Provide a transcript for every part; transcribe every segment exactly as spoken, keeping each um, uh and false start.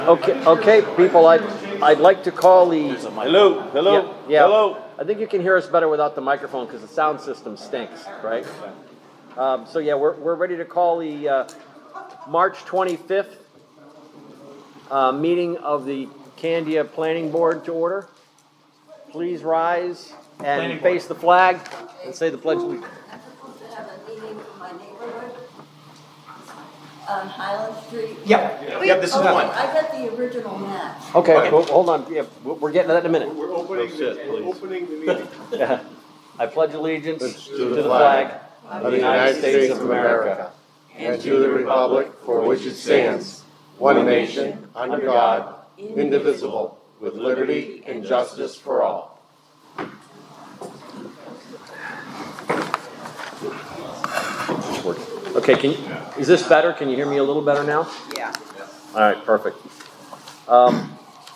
Okay, okay, people, I'd, I'd like to call the... Hello, hello, Yeah, yeah. hello. I think you can hear us better without the microphone because the sound system stinks, right? Um, so yeah, we're, we're ready to call the uh, March twenty-fifth uh, meeting of the Candia Planning Board to order. Please rise and face the flag and say the Pledge of Allegiance. I'm supposed to have a meeting in my neighborhood on Highland Street. Yep, yep, this is Okay, one. I got the original map. Okay, Okay. well, hold on, yeah, we're we're getting to that in a minute. We're opening, sit, the, we're please. opening the meeting. Yeah. I pledge allegiance To to the the flag of the United States of America and to the republic for which it stands, one nation, under God, indivisible, with liberty and justice for all. Okay, can you, is this better? Can you hear me a little better now? Yeah. All right, perfect. Um,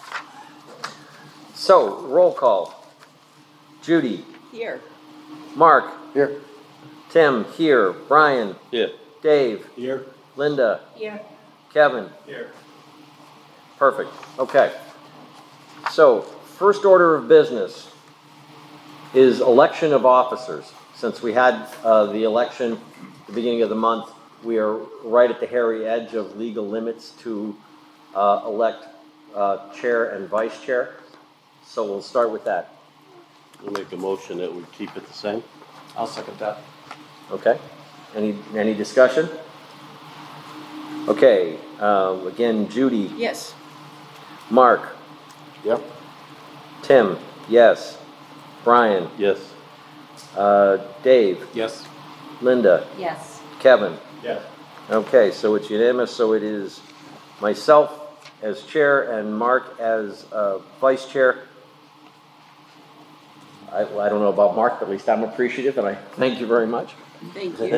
so, roll call. Judy, Here. Mark, Here. Tim, here, Brian, Yeah. Dave, Here. Linda, Here. Kevin. Here. Perfect. Okay. So, first order of business is election of officers. Since we had uh, the election at the beginning of the month, we are right at the hairy edge of legal limits to uh, elect uh, chair and vice chair. So we'll start with that. We'll make a motion that we keep it the same. I'll second that. Okay. Any any discussion? Okay. Um, again, Judy, Yes. Mark, Yep. Tim, yes. Brian, Yes. uh, Dave, Yes. Linda, Yes. Kevin. Yes. Okay, so it's unanimous. So it is myself as chair and Mark as uh, vice chair. I, well, I don't know about Mark, but at least I'm appreciative, and I thank you very much. Thank you.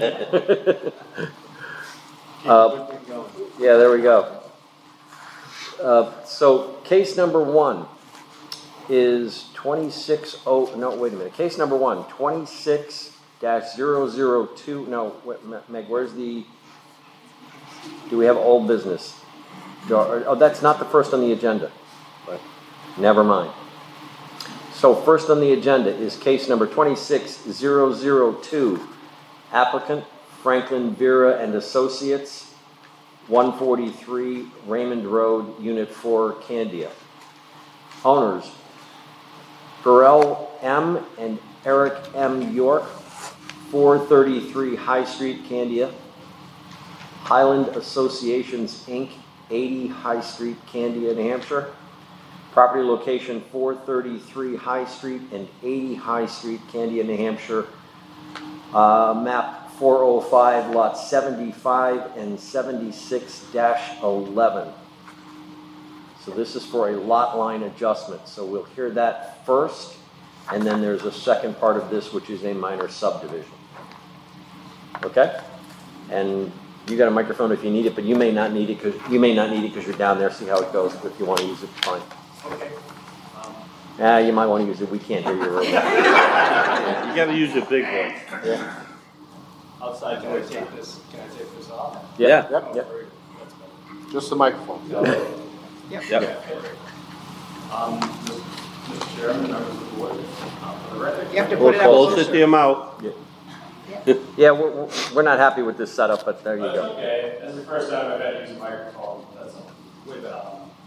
Uh, yeah, there we go. Uh, so case number one is twenty-six oh, no, wait a minute. Case number one, twenty-six dash zero zero two. No, wait, Meg, where's the, do we have old business? Do- Oh, that's not the first on the agenda. But never mind. So first on the agenda is case number twenty-six zero zero two. Applicant Franklin Vera and Associates, one forty-three Raymond Road, Unit four, Candia. Owners, Burrell M. and Eric M. York, four thirty-three High Street, Candia. Highland Associations, Incorporated, eighty High Street, Candia, New Hampshire. Property location four thirty-three High Street and eighty High Street, Candia, New Hampshire. Uh, map four oh five, lot seventy-five and seventy-six dash eleven. So this is for a lot line adjustment. So we'll hear that first, and then there's a second part of this, which is a minor subdivision. Okay? And you got a microphone if you need it, but you may not need it because you may not need it because you're down there. See how it goes. If you want to use it, fine. Okay. Um, Ah, you might want to use it. We can't hear you really. You gotta use your big voice. Yeah. outside, can I take this, can I take this off? Yeah. Yep. Yep. That's better. Just the microphone. Yep. Yep. Um, Mister Chairman, members of the board, uh, for the record. You have to We'll put it up Close closer. it to your mouth. Yeah, we're, we're- we're not happy with this setup, but there you That's go. okay, this is the first time I've had to use a microphone, that's way better.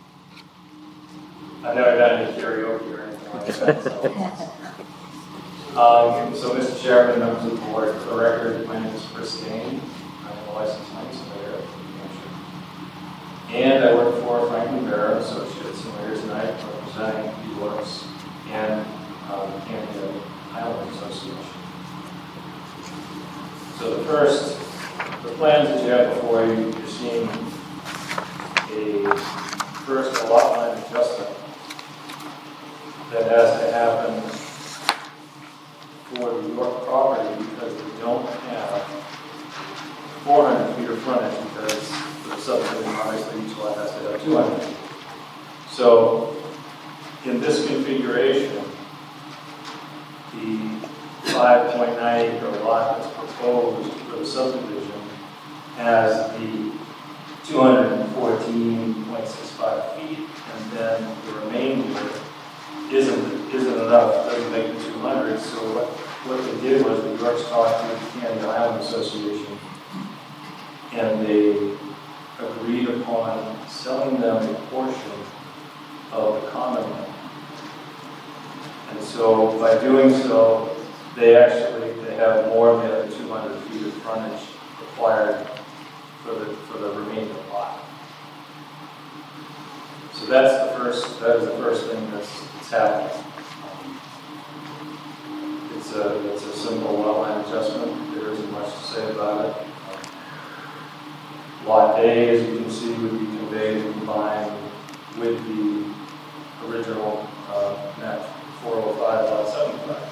I've never done any karaoke or anything like that, so. Um, so, Mister Chairman, members of the board, for the record, my name is Chris Kane, I'm a licensed land surveyor of New Hampshire. And I work for Franklin Vera Associates, and we're here tonight representing the Yorks and, uh, the Canada Highland Association. So the first, the plans that you have before you, you're seeing a first a lot line adjustment that has to happen for the York property because we don't have four hundred feet of frontage because for the subdivision, obviously each lot has to have two hundred feet. So in this configuration, the five point nine acre lot that's proposed for the subdivision has the two hundred fourteen point six five feet, and then the remainder isn't, isn't enough, doesn't make the two hundred, so what, what they did was the Yorks talked to the Candy Island Association, and they agreed upon selling them a portion of the common land. And so by doing so, they actually, they have more than the two hundred feet of frontage required for the, for the remaining lot. So that's the first, that is the first thing that's, that's happening. It's a, it's a simple lot line adjustment. There isn't much to say about it. Lot A, as you can see, would be conveyed and combined with the original uh, map four oh five, lot seventy-five.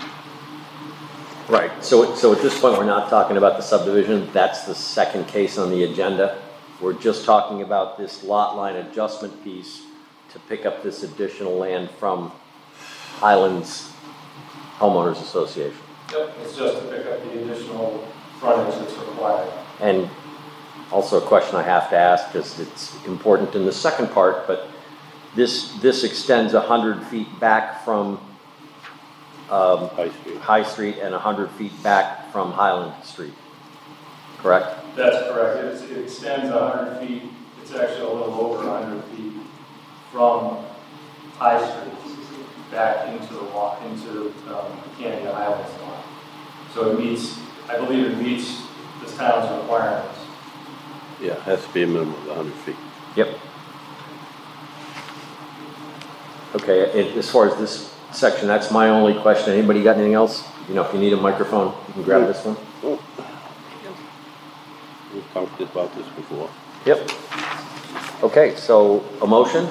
Right, so, so at this point, we're not talking about the subdivision, that's the second case on the agenda. We're just talking about this lot line adjustment piece to pick up this additional land from Highlands Homeowners Association. Yep, it's just to pick up the additional frontage that's required. And also a question I have to ask, because it's important in the second part, but this, this extends one hundred feet back from um, High Street. High Street and one hundred feet back from Highland Street, correct? That's correct. It's, it extends one hundred feet. It's actually a little over one hundred feet from High Street back into the walk into um, Candy Islands lot. So it meets, I believe it meets this town's requirements. Yeah, it has to be a minimum of one hundred feet. Yep. Okay, and as far as this section, that's my only question. Anybody got anything else? You know, if you need a microphone, you can grab this one. We've talked about this before. Yep. Okay, so a motion?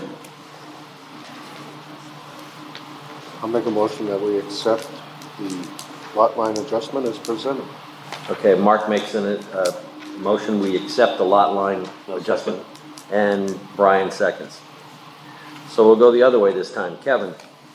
I'll make a motion that we accept the lot line adjustment as presented. Okay, Mark makes a uh, motion, we accept the lot line I'll adjustment, and Brian seconds. So we'll go the other way this time. Kevin?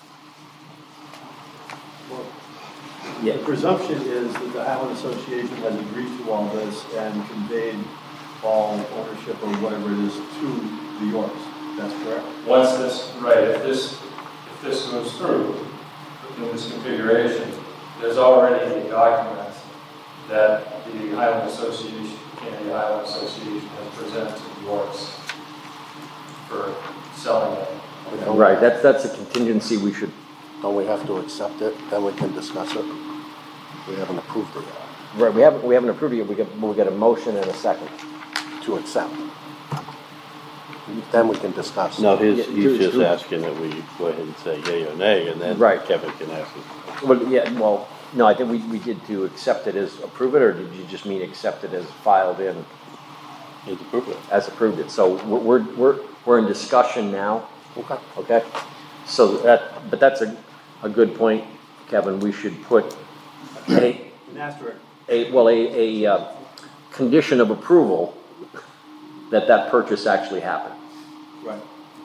Yeah. The presumption is that the Highland Association has agreed to all this and conveyed all ownership or whatever it is to the Yorks. That's correct? Once this, right, if this, if this goes through in this configuration, there's already a document that the Highland Association, Candy Highland Association has presented to the Yorks for selling it. Right, that's, that's a contingency we should, Don't we have to accept it, then we can discuss it? We haven't approved it yet. right, we haven't, we haven't approved it yet, we got, we got a motion and a second. To accept. Then we can discuss. No, his, Yeah, he's do- just do- asking that we go ahead and say yea or nay, and then Right. Kevin can ask us. Well, yeah, well, no, I think we, we did to accept it as approve it, or did you just mean accept it as filed in, He's approved it. as approved it? So we're, we're, we're, we're in discussion now, Okay. okay? So that, but that's a, a good point, Kevin, we should put a, An asterisk. a, well, a, a, uh, condition of approval that that purchase actually happened. Right.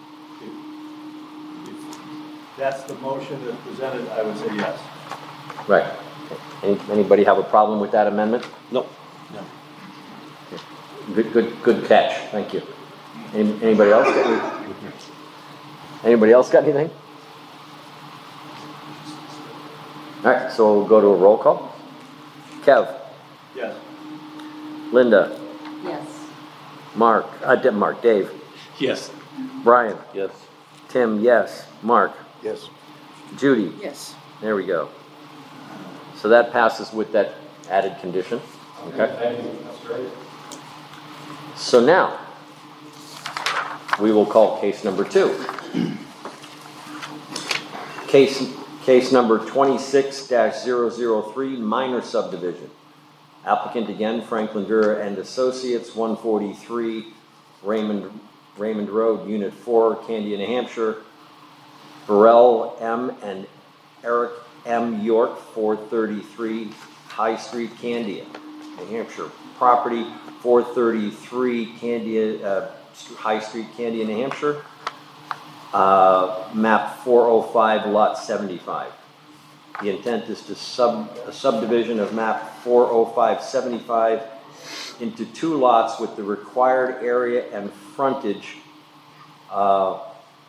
If- if That's the motion that's presented, I would say yes. Right. Any, anybody have a problem with that amendment? No. No. Good, good, good catch, thank you. Any, anybody else got any, anybody else got anything? All right, so we'll go to a roll call. Kev, Yes. Linda, Yes. Mark, uh, D- Mark, Dave, Yes. Brian, Yes. Tim, yes, Mark, Yes. Judy, Yes. there we go. So that passes with that added condition, okay? Thank you, that's great. So now, we will call case number two. Case, case number twenty-six dash zero zero three, minor subdivision. Applicant again, Franklin Vera and Associates, one forty-three Raymond, Raymond Road, Unit four, Candia, New Hampshire. Burrell M. and Eric M. York, four thirty-three High Street, Candia, New Hampshire. Property, four thirty-three Candia, uh, High Street, Candia, New Hampshire. Uh, map four oh five, lot seventy-five. The intent is to sub, a subdivision of map four oh five seventy-five into two lots with the required area and frontage uh,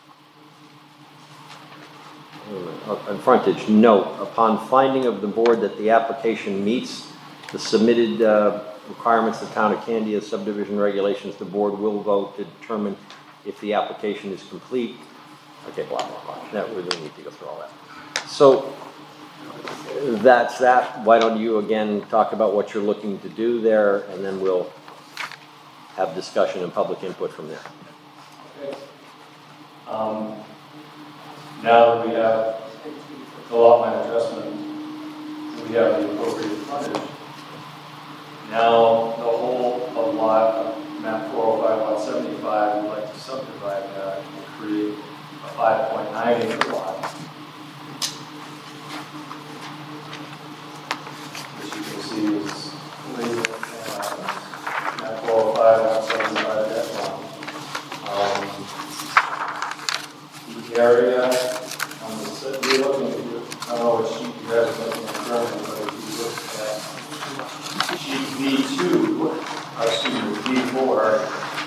and frontage. Note, upon finding of the board that the application meets the submitted uh, requirements of the Town of Candia subdivision regulations, the board will vote to determine if the application is complete. Okay, blah, blah, blah. No, we don't need to go through all that. So that's that. Why don't you again talk about what you're looking to do there, and then we'll have discussion and public input from there. Okay. Um, now that we have the lot line adjustment, we have the appropriate frontage. Now the whole of lot, map four oh five, lot seventy-five, we'd like to subdivide that and create a five point nine acre lot. As you can see is labeled, uh, map four oh five, lot seventy-five, that one. Um, the area on the, set- we're looking at, I don't know what sheet you guys are looking at currently, but if you look at sheet V two, or excuse me, V four,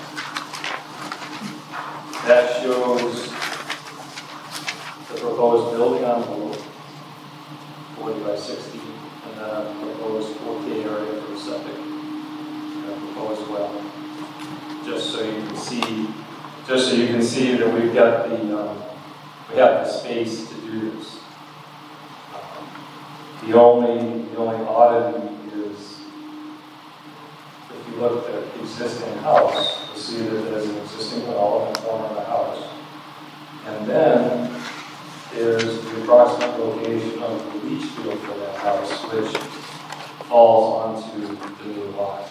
that shows the proposed building envelope, forty by sixty, and then a proposed four K area for the septic, and a proposed well. Just so you can see, just so you can see that we've got the, um, we have the space to do this. Um, The only, the only oddity is, if you look at the existing house, you'll see that there's an existing well in the corner of the house. And then there's the approximate location of the leach field for that house, which falls onto the new lot.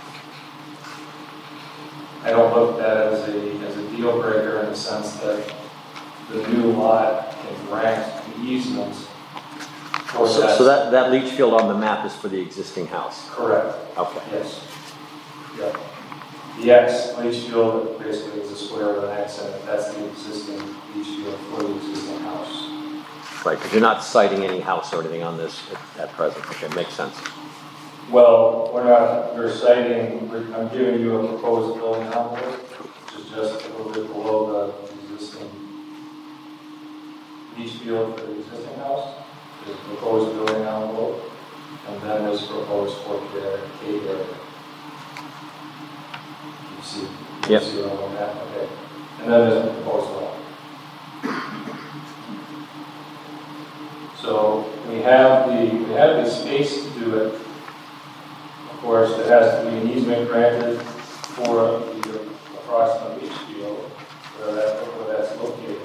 I don't look at that as a, as a deal breaker in the sense that the new lot can grant the easement for So, that. so that, that leach field on the map is for the existing house? Correct. Okay. Yes. Yep. The X leach field basically is a square with an X in it. That's the existing leach field for the existing house. Right, because you're not citing any house or anything on this at, at present. Okay, makes sense. Well, we're not, we're citing, we're, I'm giving you a proposed building envelope, which is just a little bit below the existing leach field for the existing house. There's a proposed building envelope, and then there's proposed four K area. You see, you Yep. see what I'm looking at? Okay. And then there's a proposed well. So we have the, we have the space to do it. Of course, there has to be an easement granted for the approximate leach field where, that, where that's located.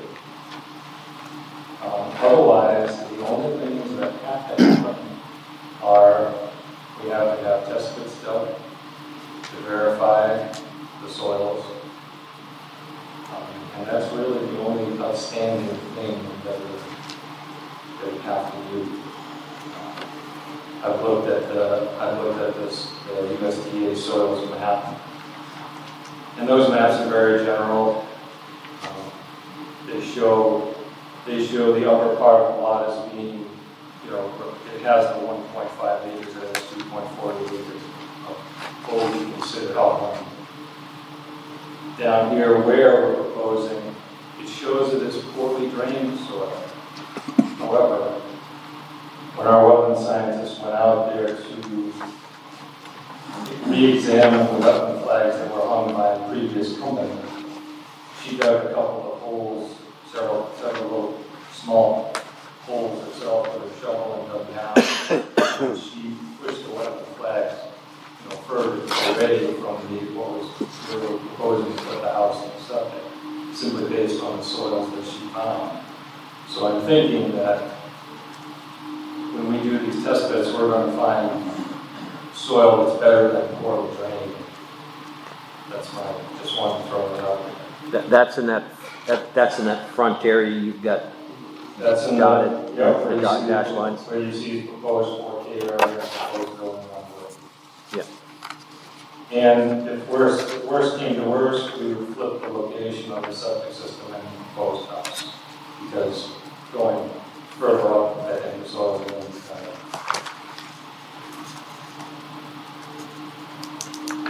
Um, otherwise, the only things that have to happen are we have to have test pits dug to verify the soils. Um, and that's really the only outstanding thing that we, that we have to do. I've looked at the, I've looked at this, the U S D A soils map. And those maps are very general. Um, they show, they show the upper part of the lot as being, you know, it has the one point five acres and it's two point four acres of fully considered outline. Down here where we're proposing, it shows that it's poorly drained soil. However, when our wetland scientists went out there to re-examine the wetland flags that were hung by a previous company, she dug a couple of holes, several, several little small holes herself with a shovel and dug down. And she pushed the wetland flags, you know, further away from the what was we were proposing to put the house in the septic, simply based on the soils that she found. So I'm thinking that when we do these test bits, we're going to find soil that's better than poorly drained. That's my, just want to throw it out there. That, that's in that, that, that's in that front area you've got That's in dotted, the, yeah, the where you dot see- dash lines. Where you see proposed four K area, proposed building envelope. Yeah. And if worst, if worst came to worst, we would flip the location of the septic system in the proposed house. Because going further up, I think the soil is going to be kind of.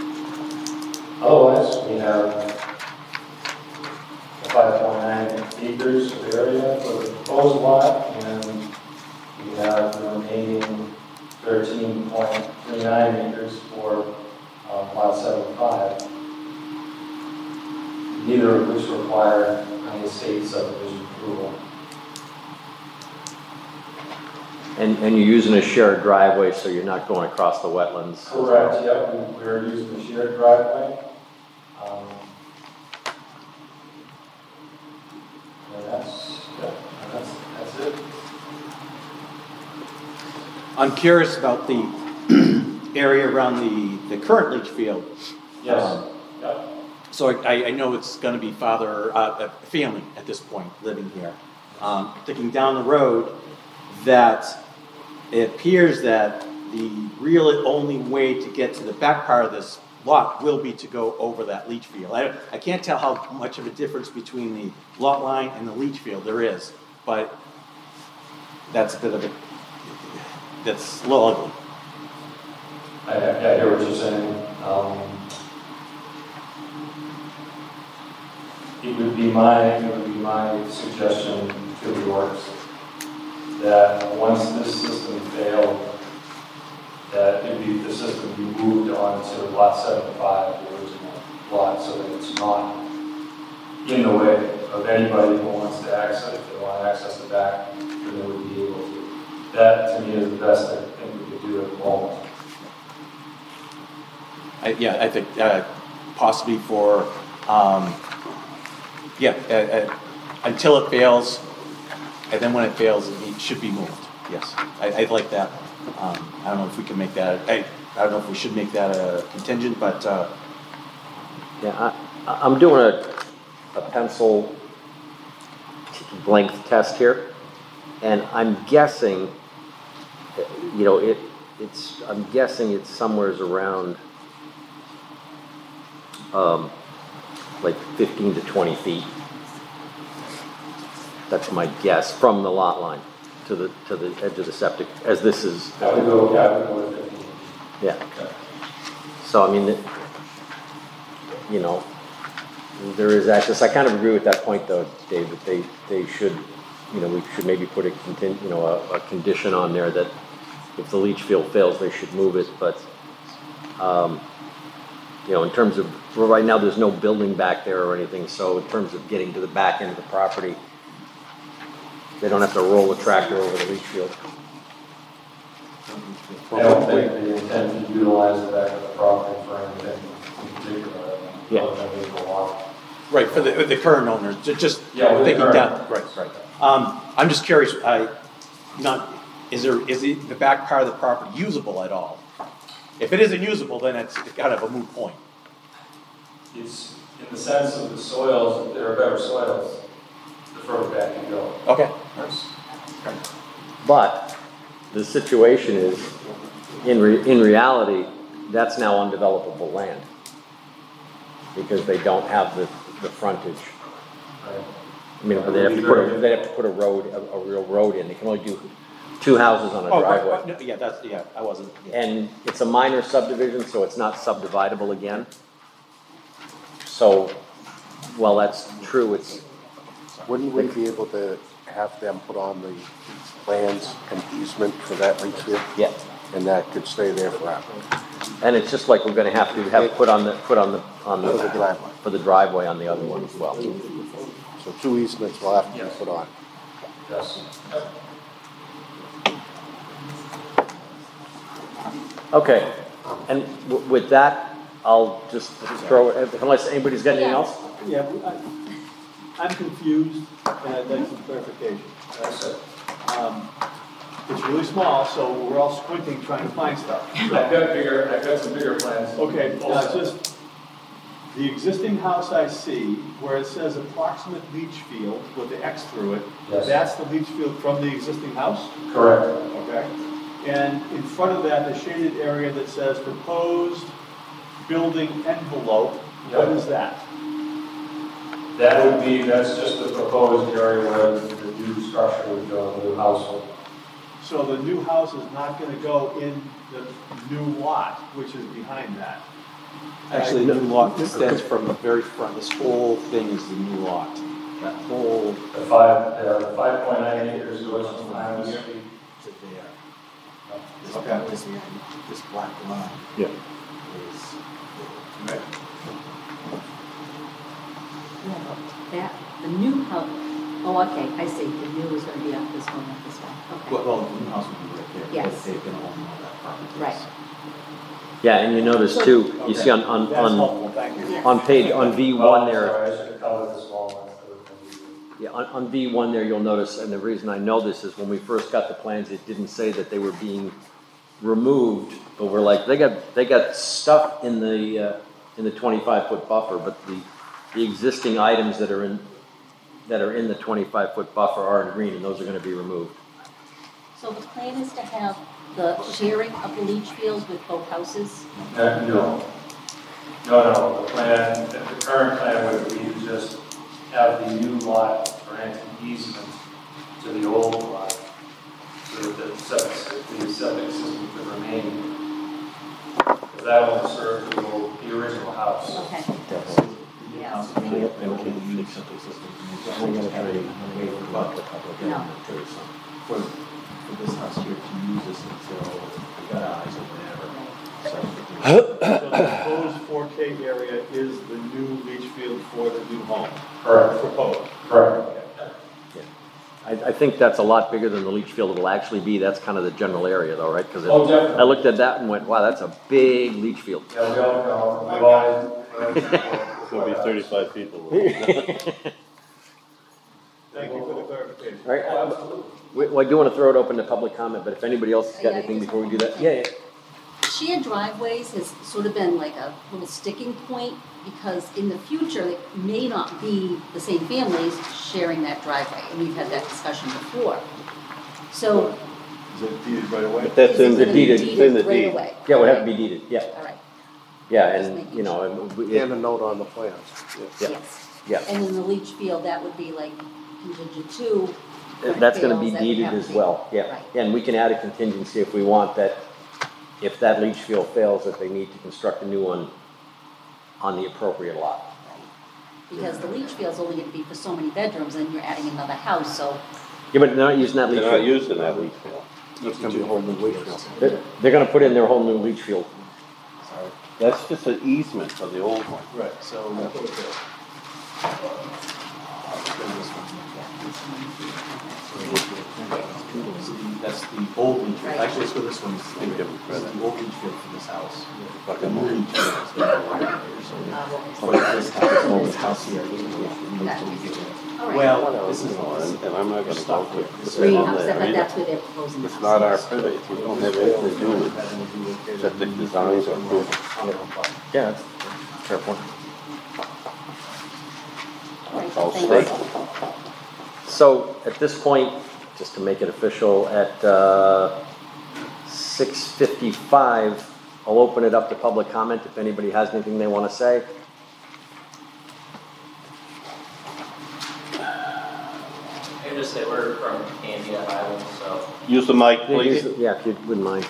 five point nine acres of area for the proposed lot, and we have the remaining thirteen point three nine acres for um, lot seventy-five, neither of which require any state subdivision approval. And, and you're using a shared driveway, so you're not going across the wetlands? Correct, yeah, we, we're using the shared driveway. Um, and that's, yeah, and that's, that's it. I'm curious about the area around the, the current leach field. Yes, Um, yeah. So I, I know it's going to be father, uh, a family at this point living here. Um, thinking down the road, that it appears that the real only way to get to the back part of this lot will be to go over that leach field. I, I can't tell how much of a difference between the lot line and the leach field there is, but that's a bit of a, that's a little ugly. I, I hear what you're saying. Um, it would be my, it would be my suggestion to the works that once this system failed, that it be, the system be moved onto lot seventy-five, the original lot, so that it's not in the way of anybody who wants to access, if they want to access the back, then they would be able to. That, to me, is the best I think we could do at the moment. I, yeah, I think uh, possibly for, um, yeah, uh, uh, until it fails, and then when it fails, it should be moved. Yes, I, I like that. Um, I don't know if we can make that. I, I don't know if we should make that a contingent, but uh, Yeah, I, I'm doing a, a pencil length test here, and I'm guessing, you know, it, it's, I'm guessing it's somewheres around, um, like fifteen to twenty feet. That's my guess from the lot line to the, to the edge of the septic, as this is, I would go, yeah, I would go with fifteen. yeah. So, I mean, it- you know, there is access. I kind of agree with that point, though, Dave, that they, they should, you know, we should maybe put a contin, you know, a, a condition on there that if the leach field fails, they should move it. But, um, you know, in terms of, well, right now, there's no building back there or anything. So in terms of getting to the back end of the property, they don't have to roll a tractor over the leach field. I don't think they intend to utilize the back of the property for anything in particular. Yeah. Other than vehicle walk. right for the, the current owners, ju- just Yeah, with the thinking current down. Right, right. Um, I'm just curious. I not is there is the, the back part of the property usable at all? If it isn't usable, then it's kind of a moot point. It's in the sense of the soils, if there are better soils, the further back you go. Okay. But the situation is, in re, in reality, that's now undevelopable land because they don't have the, the frontage. Right. I mean, they have to put a, they have to put a road, a, a real road in. They can only do two houses on a Oh, right, driveway. right, no, yeah, that's yeah. I wasn't. Yeah. And it's a minor subdivision, so it's not subdividable again. So, while that's true, it's, Wouldn't we be able to have them put on the plans an easement for that leach field? yeah. And that could stay there forever? And it's just like we're gonna have to have put on the, put on the, on the. For the driveway. For the driveway on the other one as well. So two easements will have to be Yes. put on. Yes. Okay, and w- with that, I'll just throw it, unless anybody's got anything else? Yeah, I- I'm confused, and I'd like some clarification. That's it. Um, It's really small, so we're all squinting trying to find stuff. I've got bigger, I've got some bigger plans. Okay, now just, the existing house I see, where it says approximate leach field with the X through it, Yes. that's the leach field from the existing house? Correct. Okay. And in front of that, the shaded area that says proposed building envelope, what Yeah. is that? That would be, that's just the proposed area where the new structure would go, the new house would. So the new house is not gonna go in the new lot, which is behind that? Actually, the new lot extends from the very front. This whole thing is the new lot. That whole The five, uh, the five point nine acres goes from Highland Street. to there. This, Okay. this, this black line Yeah. is. Right. Yeah, but that, the new house, oh, okay, I see, the new is gonna be up this one, up this one, Well, okay. well, the new house would be right there. Yes. But they're gonna own all that property. Right. Yeah, and you notice too, you see on, on, That's on, helpful, thank you. on page, on V Oh, one I'm there, sorry, I should have colored the small one. yeah, on, on V one there, you'll notice, and the reason I know this is when we first got the plans, it didn't say that they were being removed, but we're like, they got, they got stuff in the, uh, in the twenty-five foot buffer, but the, the existing items that are in, that are in the twenty-five foot buffer are in green, and those are gonna be removed. So the plan is to have the sharing of the leach fields with both houses? Uh, No, no, no, the plan, the current plan would be to just have the new lot grant an easement to the old lot, so that the septic, the septic system could remain. Because that only served the old, the original house. Okay. The Yes. house, they don't, they don't use septic systems. and they don't have a waiver, but No. For, for this house here to use this until the guys or whatever. So, So the proposed four K area is the new leach field for the new home, Correct, proposed. correct. I, I think that's a lot bigger than the leach field it'll actually be, that's kind of the general area though, right? Cause it- Oh, definitely. I looked at that and went, wow, that's a big leach field. Yeah, we all know, we've always. It's gonna be thirty-five people. Thank you for the clarification. All right, um, we, well, I do want to throw it open to public comment, but if anybody else has got Yeah, anything just before we do one that, thing. yeah, yeah. Shared driveways has sort of been like a little sticking point because in the future, it may not be the same families sharing that driveway, and we've had that discussion before. So. Is it deeded right away? But that's is in it the gonna deed, be it's in the right deed. away? Yeah, it would have to be deeded, yeah, All right, yeah, Just and, making you know, and we- And a note on the plans. Yeah. yes. yeah, And in the leach field, that would be like contingent two. that's gonna be fails, that would deeded have to as be- well, yeah. Right. And we can add a contingency if we want that, if that leach field fails, that they need to construct a new one on the appropriate lot. Because the leach field's only gonna be for so many bedrooms, and you're adding another house, so. Yeah, but they're not using that leach They're not field. using that leach field. It's gonna be a whole new leach field. They're, they're gonna put in their whole new leach field. Sorry. That's just an easement for the old one. Right, so we'll put it there. That's the old leach field. Right. Actually, let's go this one. Give them This credit. is the old leach field for this house. Fuck The them new all. leach field is the one right here, so. But this house, this house here, we All right. Well, this is. And and I'm not gonna go Stuff for here. it. This Green is- house, but that's where they're proposing the It's house. not our place, we don't have anything to do with septic designs or approval. Yeah, that's a fair point. All right, All thank set. you. So at this point, just to make it official, at uh, six fifty-five, I'll open it up to public comment if anybody has anything they want to say. I can just say we're from Candia Island, so Use the mic, Yeah, please. use- Yeah, if you wouldn't mind.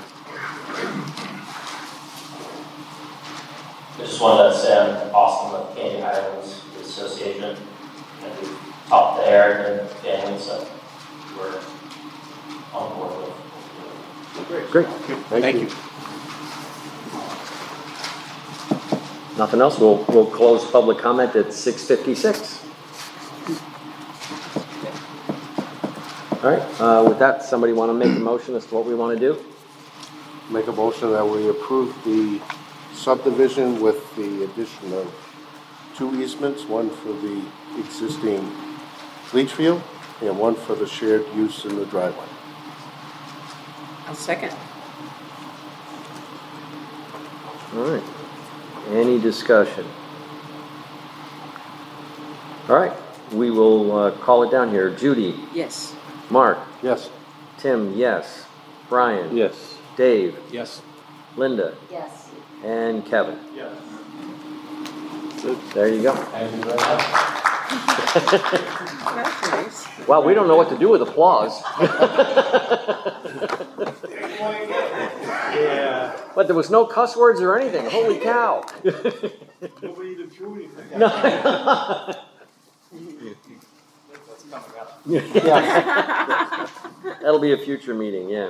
I just wanted to say I'm Austin with Candia Islands Association. And we've talked to Eric and family, so we're on board with. Great. Thank you. Nothing else? We'll, we'll close public comment at six fifty-six. All right, uh, with that, somebody want to make a motion as to what we want to do? Make a motion that we approve the subdivision with the addition of two easements, one for the existing leach field and one for the shared use in the driveway. I'll second. All right. Any discussion? All right, we will uh, call it down here. Judy, Yes. Mark, Yes. Tim, yes. Brian, Yes. Dave, Yes. Linda, Yes. and Kevin. Yeah. There you go. Thank you very much. That's nice. Wow, we don't know what to do with applause. Yeah. But there was no cuss words or anything. Holy cow. Nobody even threw anything. No. coming up. Yeah. That'll be a future meeting, yeah.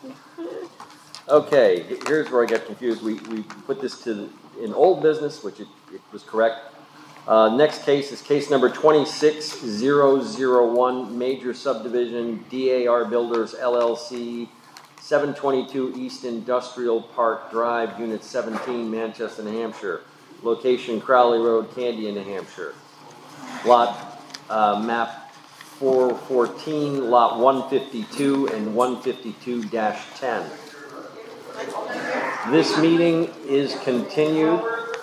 Okay, here's where I got confused. We, we put this to, in old business, which it, it was correct. Uh, next case is case number twenty-six thousand one, major subdivision, D A R Builders L L C, seven twenty-two East Industrial Park Drive, Unit seventeen, Manchester, New Hampshire. Location Crowley Road, Candia, New Hampshire. Lot, uh, map four fourteen, lot one fifty-two and one fifty-two dash ten. This meeting is continued.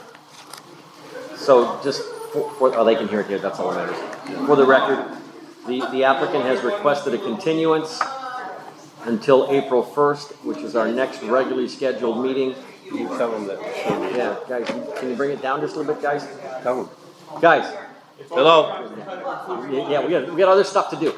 So just for, for, oh, they can hear it here, that's all that matters. For the record, the, the applicant has requested a continuance until April first, which is our next regularly scheduled meeting. You tell them that. Yeah, guys, can you bring it down just a little bit, guys? Tell them. Guys, Hello. yeah, we got, we got other stuff to do.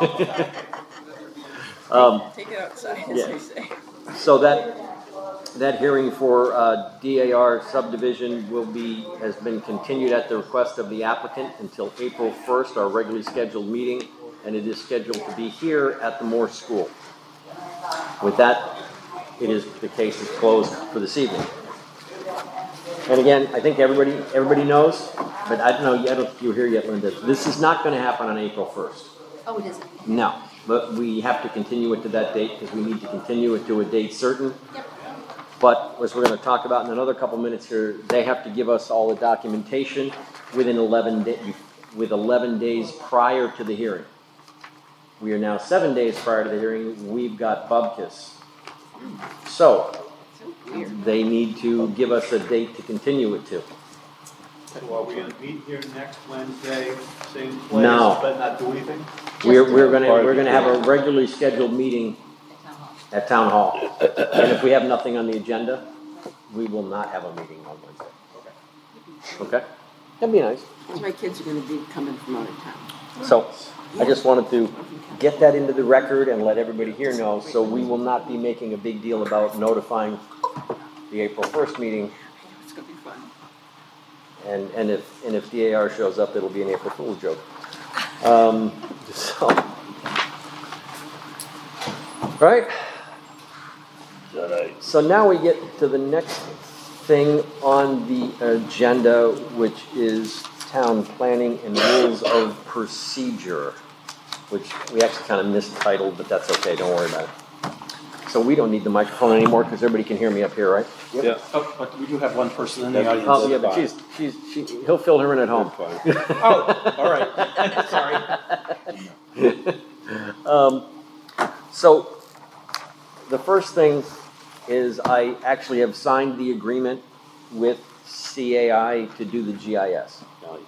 um, Take it outside, as yeah. they say. So that that hearing for uh, D A R subdivision will be has been continued at the request of the applicant until April first, our regularly scheduled meeting, and it is scheduled to be here at the Moore School. With that, it is the case is closed for this evening. And again, I think everybody everybody knows, but I don't know. I don't think you were here yet, Linda. This is not going to happen on April first. Oh, it isn't? No, but we have to continue it to that date because we need to continue it to a date certain. Yep. But as we're going to talk about in another couple minutes here, they have to give us all the documentation within eleven days, with eleven days prior to the hearing. We are now seven days prior to the hearing. We've got Bubkiss. So they need to give us a date to continue it to. So are we gonna meet here next Wednesday, same place, No. but not do anything? We're we're going to we're going to have a regularly scheduled meeting At Town Hall. at Town Hall, and if we have nothing on the agenda, we will not have a meeting on Wednesday. Okay. Okay. That'd be nice. My kids are gonna be coming from out of town. So I just wanted to get that into the record and let everybody here know, so we will not be making a big deal about notifying the April first meeting. It's gonna be fun. And, and if, and if D A R shows up, it'll be an April Fool's joke. Um, so. Right? So now we get to the next thing on the agenda, which is town planning and rules of procedure, which we actually kind of mistitled, but that's okay, don't worry about it. So we don't need the microphone anymore because everybody can hear me up here, right? Yeah. Oh, but we do have one person in the audience. Oh, yeah, but she's, she's, she, he'll fill her in at home. Oh, all right. Sorry. Um, so the first thing is I actually have signed the agreement with C A I to do the G I S.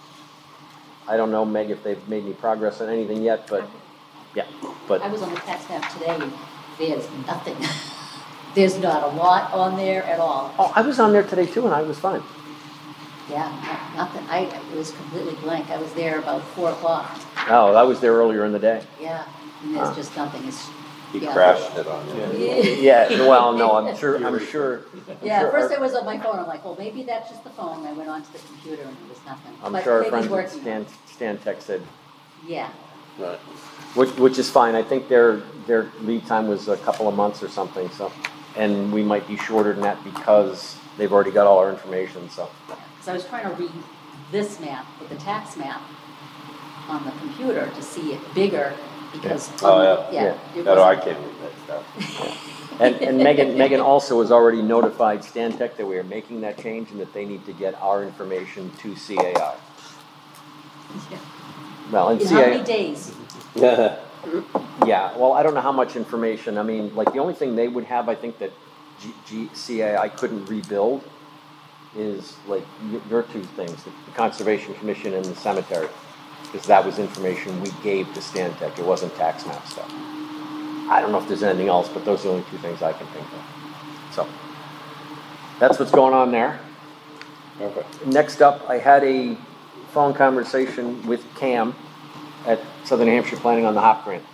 I don't know, Meg, if they've made any progress on anything yet, but yeah, but I was on the tax map today, and there's nothing. There's not a lot on there at all. oh, I was on there today too, and I was fine. Yeah, no- nothing. I, it was completely blank. I was there about four o'clock. Oh, I was there earlier in the day. Yeah, and there's Huh. just nothing. It's, He yeah. crashed it on you. Yeah. Yeah, well, no, I'm sure, I'm sure. I'm Yeah, sure at first our- it was on my phone. I'm like, well, maybe that's just the phone. I went onto the computer and it was nothing. I'm But sure our maybe friends it's at working. Stan, Stan Tech said, Yeah. Right. which, which is fine. I think their, their lead time was a couple of months or something, so. And we might be shorter than that because they've already got all our information, so. Because I was trying to read this map with the tax map on the computer to see it bigger because. Oh, on yeah. the- Yeah. it No, no, I wasn't- can't read that stuff. And, and Megan, Megan also has already notified Stantec that we are making that change and that they need to get our information to C A I. Yeah. Well, and In C how A I. many days? Yeah. Yeah, well, I don't know how much information, I mean, like, the only thing they would have, I think, that G, G, C A I couldn't rebuild is, like, y- your two things, the the Conservation Commission and the cemetery, because that was information we gave to Stantec, it wasn't tax map stuff. I don't know if there's anything else, but those are the only two things I can think of. So, that's what's going on there. Okay. Next up, I had a phone conversation with Cam at Southern New Hampshire Planning on the HOP grant.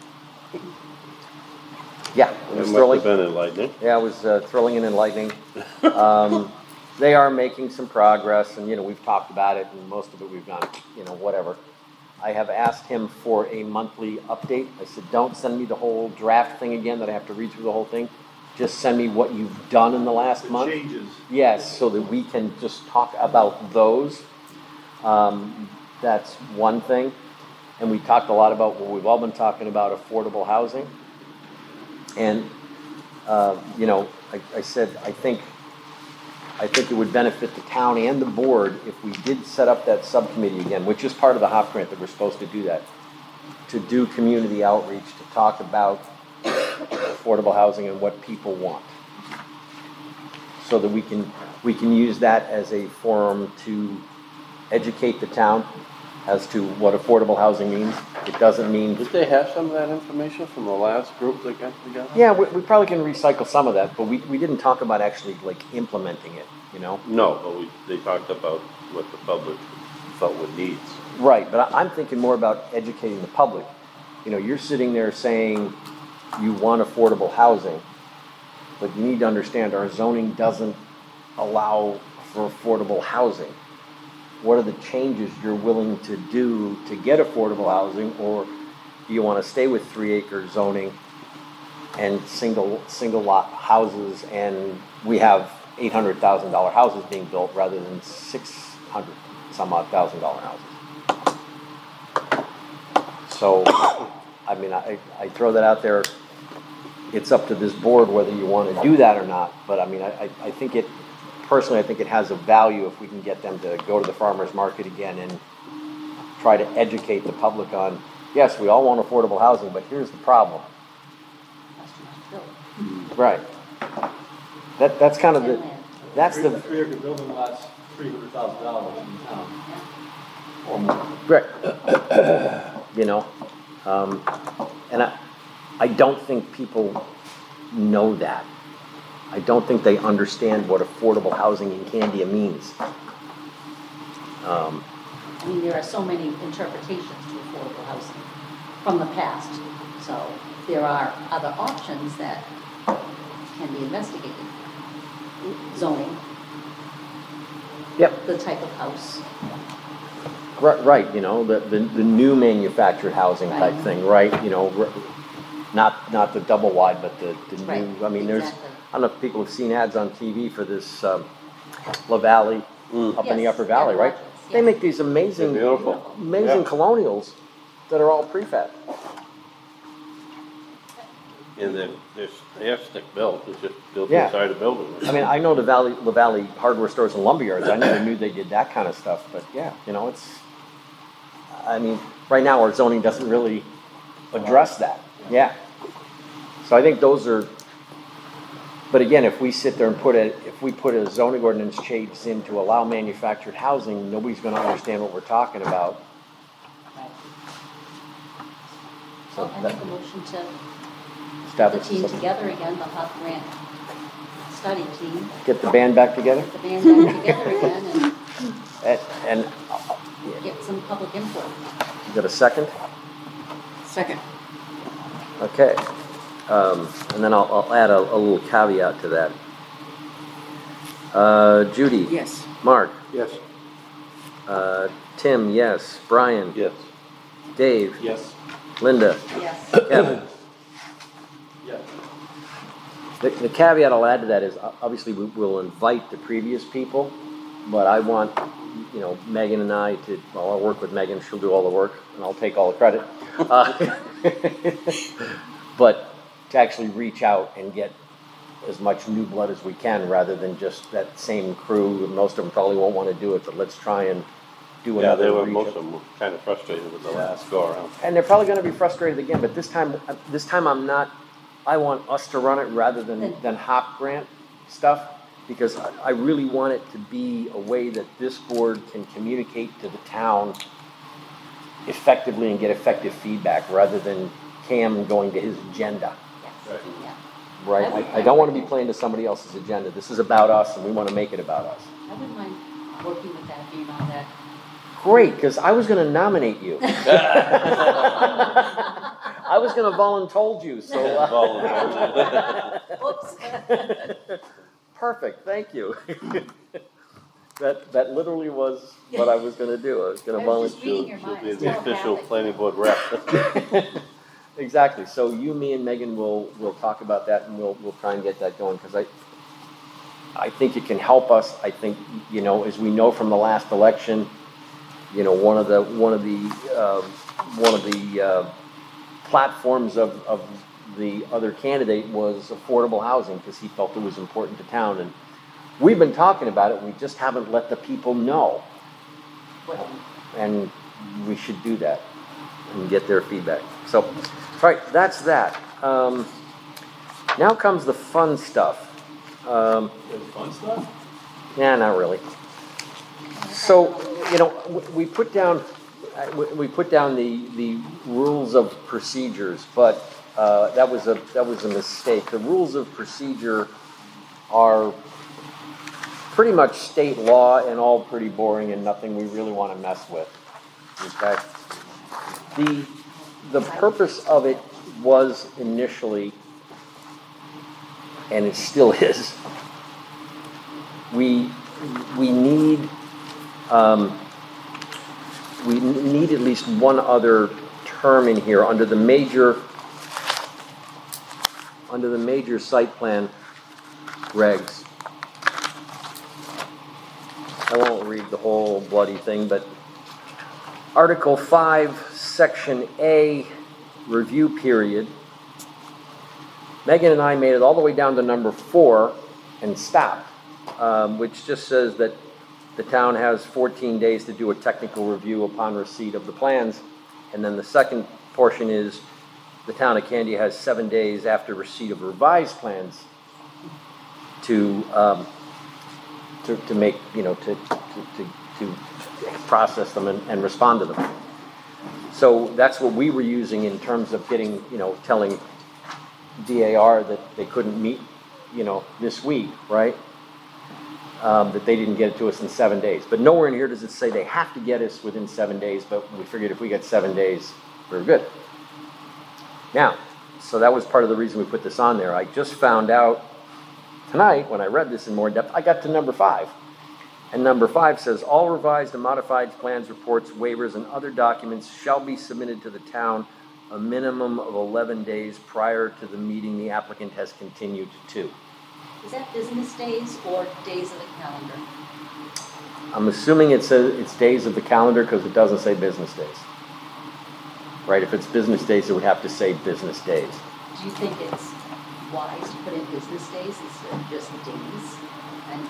Yeah, it It was must thrilling. have been enlightening. Yeah, it was uh, thrilling and enlightening. Um, they are making some progress, and you know we've talked about it, and most of it we've gone, you know, whatever. I have asked him for a monthly update. I said, don't send me the whole draft thing again that I have to read through the whole thing. Just send me what you've done in the last The month. changes. Yes, so that we can just talk about those. Um, that's one thing. And we talked a lot about what we've all been talking about, affordable housing. And, uh, you know, I, I said, I think, I think it would benefit the town and the board if we did set up that subcommittee again, which is part of the HOP grant that we're supposed to do that, to do community outreach, to talk about affordable housing and what people want. So that we can, we can use that as a forum to educate the town as to what affordable housing means. It doesn't mean. Did they have some of that information from the last group that got together? Yeah, we, we probably can recycle some of that, but we, we didn't talk about actually like implementing it, you know? No, but we, they talked about what the public felt would needs. Right, but I, I'm thinking more about educating the public. You know, you're sitting there saying you want affordable housing, but you need to understand our zoning doesn't allow for affordable housing. What are the changes you're willing to do to get affordable housing, or do you want to stay with three acre zoning and single single lot houses, and we have eight hundred thousand dollar houses being built rather than six hundred some odd thousand dollar houses? So, I mean, I, I throw that out there. It's up to this board whether you want to do that or not, but I mean, I, I, I think it, personally, I think it has a value if we can get them to go to the farmer's market again and try to educate the public on, yes, we all want affordable housing, but here's the problem. Right. That, that's kind of the, that's Three- the, Three acre building lots, three hundred thousand dollars in town. Or more. right. You know, um, and I, I don't think people know that. I don't think they understand what affordable housing in Candia means. Um, I mean, there are so many interpretations to affordable housing from the past. So there are other options that can be investigated. Zoning, Yep, the type of house. right, right, you know, the, the, the new manufactured housing type Right. thing, right? You know, r- not, not the double wide, but the, the Right, new, I mean, there's, exactly. I don't know if people have seen ads on T V for this, um, La Valley, up in the Yes, Upper Valley, yeah, right? lodges, They yeah. make these amazing, They're beautiful. amazing Yeah. colonials that are all prefab. And they're, they're, they are stick built, it's just built Yeah. inside a building. I mean, I know the Valley, La Valley hardware stores and lumberyards. I never knew they did that kind of stuff, but yeah, you know, it's, I mean, right now our zoning doesn't really address that. Yeah. So I think those are, but again, if we sit there and put a, if we put a zoning ordinance change in to allow manufactured housing, nobody's gonna understand what we're talking about. Right. So Well, I that- make a motion to Staff put is- the team together again, the HUD grant study team, Get the band back together get the band back together again and and, and uh, get some public input. you got a second? Second. Okay, um, and then I'll, I'll add a, a little caveat to that. Uh, Judy? Yes. Mark? Yes. Uh, Tim, yes. Brian? Yes. Dave? Yes. Linda? Yes. Kevin? Yeah. The, the caveat I'll add to that is, uh, obviously, we will invite the previous people, but I want, you know, Megan and I to, well, I'll work with Megan, she'll do all the work, and I'll take all the credit. Uh, But to actually reach out and get as much new blood as we can, rather than just that same crew. Most of them probably won't want to do it, but let's try and do Yeah, another they were, reach most of- of them were kind of frustrated with the last go around. And they're probably gonna be frustrated again, but this time, uh, this time I'm not, I want us to run it rather than, than HOP grant stuff, because I, I really want it to be a way that this board can communicate to the town effectively and get effective feedback, rather than Cam going to his agenda, Yes. Yeah. right? I would- I, I don't wanna be playing to somebody else's agenda. This is about us, and we wanna make it about us. I wouldn't mind working with that, being on that. Great, because I was gonna nominate you. I was gonna voluntold you, so. uh, Whoops. Perfect, thank you. that, that literally was what I was gonna do. I was gonna I was just volunteer. reading your She'll mind. be It's the official telepathic. planning board rep. Exactly, so you, me, and Megan will, will talk about that, and we'll, we'll try and get that going, because I, I think it can help us. I think, you know, as we know from the last election, you know, one of the, one of the, um, one of the, uh, platforms of, of the other candidate was affordable housing, because he felt it was important to town, and we've been talking about it, we just haven't let the people know, Well, and we should do that and get their feedback. So, all right, that's that. Um, now comes the fun stuff. Um, There's fun stuff? yeah, not really. So, you know, we, we put down, uh, we, we put down the, the rules of procedures, but uh, that was a that was a mistake. The rules of procedure are pretty much state law and all pretty boring and nothing we really want to mess with. Okay. The the purpose of it was initially, and it still is, we we need um, we need at least one other term in here under the major under the major site plan regs. I won't read the whole bloody thing, but Article five, Section A, review period. Megan and I made it all the way down to number four and stopped, um, which just says that the town has fourteen days to do a technical review upon receipt of the plans. And then the second portion is the town of Candia has seven days after receipt of revised plans to um, to, to make, you know, to, to, to, to process them and, and respond to them. So that's what we were using in terms of getting, you know, telling D A R that they couldn't meet, you know, this week, right? Um, that they didn't get it to us in seven days. But nowhere in here does it say they have to get us within seven days, but we figured if we get seven days, we're good. Now, so that was part of the reason we put this on there. I just found out tonight, when I read this in more depth, I got to number five. And number five says, all revised and modified plans, reports, waivers, and other documents shall be submitted to the town a minimum of eleven days prior to the meeting the applicant has continued to. is that business days or days of the calendar? I'm assuming it says it's days of the calendar because it doesn't say business days. Right, if it's business days, it would have to say business days. Do you think it's wise to put in business days instead of just days? And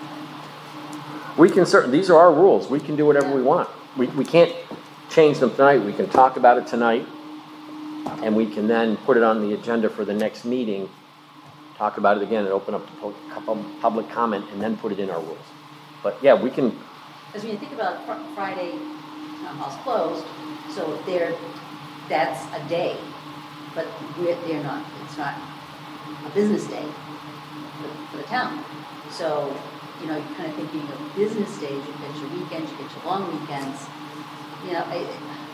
We can certain, these are our rules. We can do whatever we want. We, we can't change them tonight. We can talk about it tonight, and we can then put it on the agenda for the next meeting, talk about it again, and open up to pu- public comment, and then put it in our rules. But yeah, we can, Because when you think about fr- Friday, town hall's closed, so they're, that's a day, but we're, they're not, it's not a business day for, for the town. So, you know, you're kind of thinking of business days, you get your weekends, you get your long weekends. You know, I,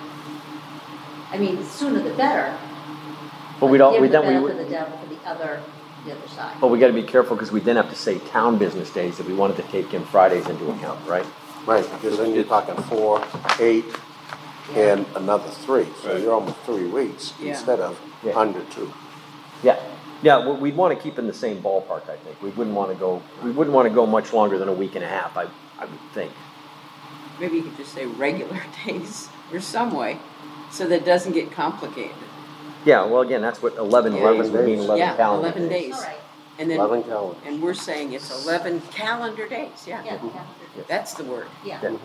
I mean, sooner the better. but we don't, we Give the then, we benefit of would, the devil for the other, the other side. but we gotta be careful because we then have to say town business days if we wanted to take in Fridays into account, right? Right, because then you're talking four, eight, and another three, so Right. you're almost three weeks Yeah. instead of Yeah. under two. Yeah, yeah, well, we'd want to keep in the same ballpark, I think. We wouldn't want to go, we wouldn't want to go much longer than a week and a half, I, I would think. Maybe you could just say regular days or some way, so that it doesn't get complicated. Yeah, well, again, that's what eleven Yeah. days would mean, days. eleven Yeah, calendar eleven days. days. All right, And then, Eleven calendars. and we're saying it's eleven calendar days, yeah. yeah, calendar, That's the word. yeah. Yeah.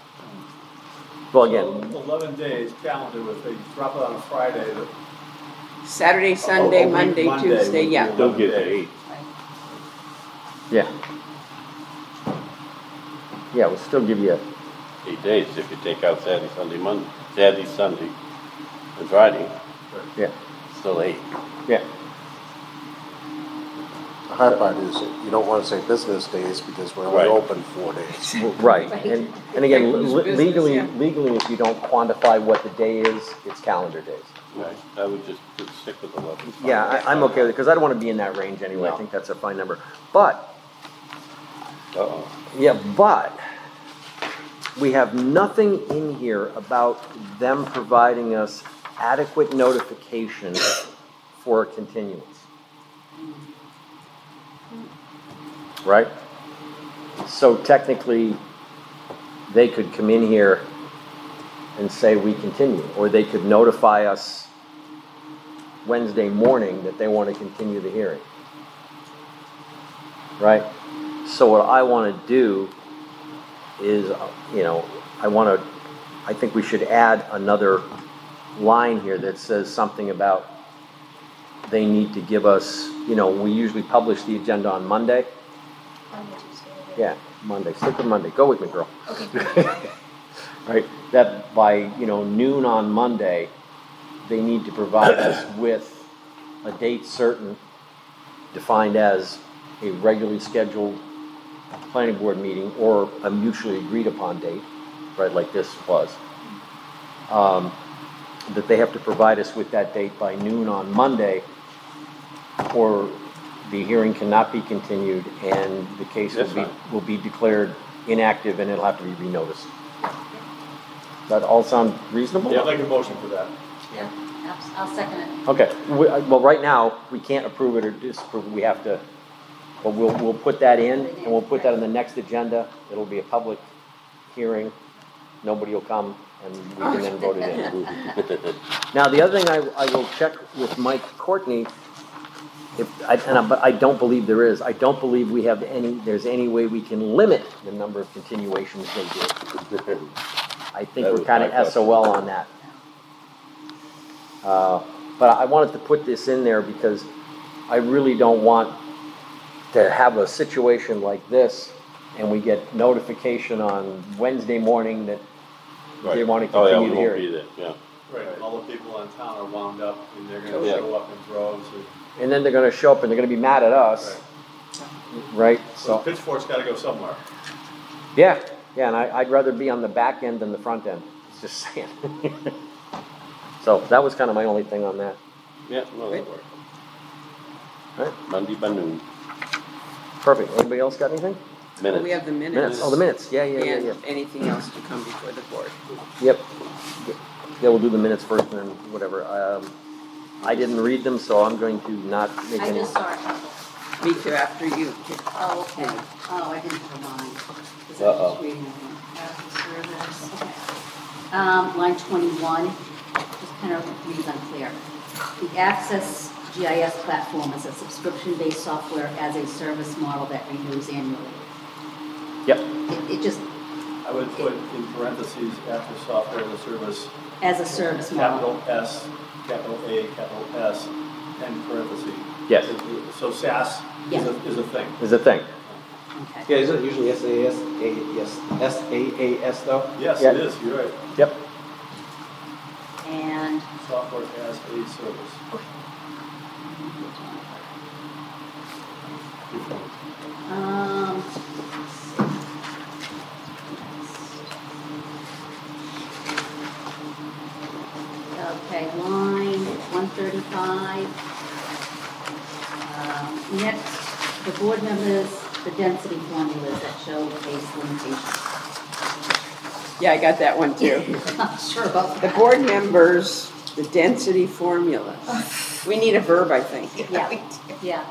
Well, So again, eleven days calendar, if they drop it on a Friday, the. Saturday, a- Sunday, a week Monday, Monday Tuesday, would be yeah. They'll eleven get to days. eight. Right. yeah. Yeah, we'll still give you, Eight days if you take out Saturday, Sunday, Monday, Saturday, Sunday, and Friday, yeah, still eight. yeah. The hard part is that you don't want to say business days because we're only Right. open four days. Well, Right, and, and again, Whose le- business, legally, yeah. legally, if you don't quantify what the day is, it's calendar days. Right, I would just just stick with eleven. Yeah, I, I'm okay with it, because I don't want to be in that range anyway, I No. think that's a fine number. But, Uh-oh. yeah, but, we have nothing in here about them providing us adequate notification for a continuance. Right? So technically, they could come in here and say we continue, or they could notify us Wednesday morning that they want to continue the hearing. Right? So what I want to do is, uh, you know, I want to, I think we should add another line here that says something about they need to give us, you know, we usually publish the agenda on Monday. Monday, Tuesday. Yeah, Monday, stick with Monday, go with me, girl. Okay. Right, that by, you know, noon on Monday, they need to provide us with a date certain, defined as a regularly scheduled planning board meeting or a mutually agreed upon date, right, like this was. Um, that they have to provide us with that date by noon on Monday, or the hearing cannot be continued and the case will That's be, fine. will be declared inactive and it'll have to be renoticed. That all sound reasonable? Yeah, I'd like a motion for that. Yeah, abs- I'll second it. Okay, we- uh, well, right now, we can't approve it or disapprove it, we have to, but we'll, we'll put that in, and we'll put that on the next agenda, it'll be a public hearing, nobody will come, and we can then vote it in. Now, the other thing I, I will check with Mike Courtney, if, I, and I, but I don't believe there is, I don't believe we have any, there's any way we can limit the number of continuations they do. I think That we're was kind of my question. S O L on that. Uh, But I wanted to put this in there because I really don't want to have a situation like this and we get notification on Wednesday morning that they Right. want to Oh, yeah, continue we the won't be hearing. there, yeah. Right, all the people in town are wound up and they're gonna Yeah. show up in droves. and- And then they're going to show up and they're going to be mad at us, right? So So, pitchfork's gotta go somewhere. yeah, yeah, and I, I'd rather be on the back end than the front end, it's just saying. So that was kind of my only thing on that. Yeah, no, that works. Right. Monday by noon. Perfect. Anybody else got anything? Minutes. We have the minutes. Minutes. Oh, the minutes. Yeah, yeah, yeah, yeah. And anything else to come before the board. Yep. Yeah, we'll do the minutes first and then whatever. Um, I didn't read them, so I'm going to not make I any. just saw it. Me too, after you. Oh, okay. Oh, I didn't have mine. 'Cause I was Uh-oh. just reading them. Service. Okay. Um, line twenty-one, just kind of reads unclear. The Access G I S platform is a subscription-based software as a service model that renews annually. Yep. It, it just, I would put in parentheses after software as a service, as a service model. capital S, capital A, capital S, and parentheses. Yes. So SaaS is a, is a thing. Is a thing. Okay. Yeah, isn't it usually S A S, A, yes, S A A S though? Yes, Yeah. it is, you're right. Yep. And, Software as a service. um, okay, line one thirty-five. Um, next, the board members, the density formulas that show base limitations. Yeah, I got that one too. I'm not sure about The that. board members, the density formula. We need a verb, I think. Yeah, yeah.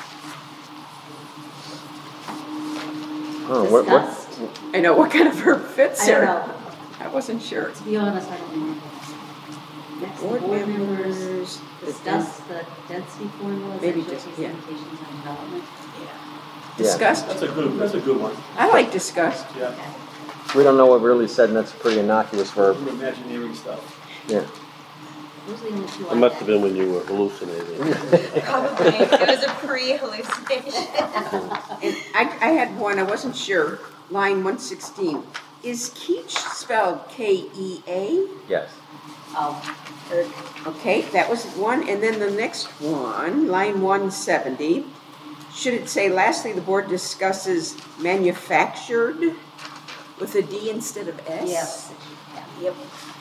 Oh, what, what, Discussed. I know, what kind of verb fits I don't there? know. I wasn't sure. To be honest, I don't remember. Next, the Board board members members, the discuss the density formulas Maybe that show just- base yeah. limitations on development. yeah. Discussed? That's a good, that's a good one. I like discussed. Yeah. Okay. We don't know what really said, and that's a pretty innocuous verb. Some Imagineering stuff. Yeah. Those are the only two I It must had. have been when you were hallucinating. Probably, it was a pre-hallucination. And I, I had one, I wasn't sure, line one sixteen. Is Keach spelled K E A? Yes. Oh, er, Okay, that was one, and then the next one, line one seventy. Should it say, lastly, the board discusses manufactured with a D instead of S? yes. Yeah. Yep.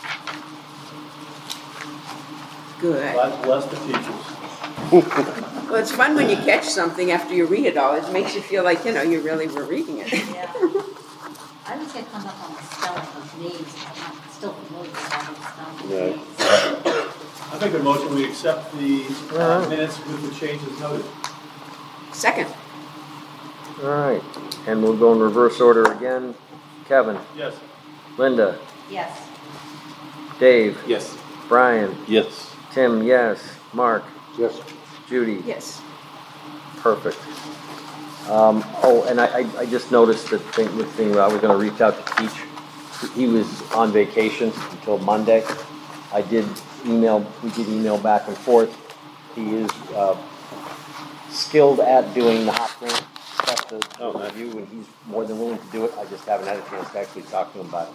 Good. God bless the teachers. Well, it's fun when you catch something after you read it all. It makes you feel like, you know, you really were reading it. Yeah. I would say come up on the spelling of names, I'm not still familiar with how to spell Right. names. I make a motion, we accept the uh, Alright. minutes with the changes noted. Second. All right, and we'll go in reverse order again. Kevin, Yes. Linda, Yes. Dave, Yes. Brian, Yes. Tim, yes, Mark, Yes. Judy. Yes. Perfect. Um, oh, and I, I, I just noticed that thing, the thing, I was gonna reach out to Teach. He was on vacation until Monday. I did email, we did email back and forth. He is, uh, skilled at doing the hot grant stuff to Oh, to nice. review, and he's more than willing to do it. I just haven't had a chance to actually talk to him about it.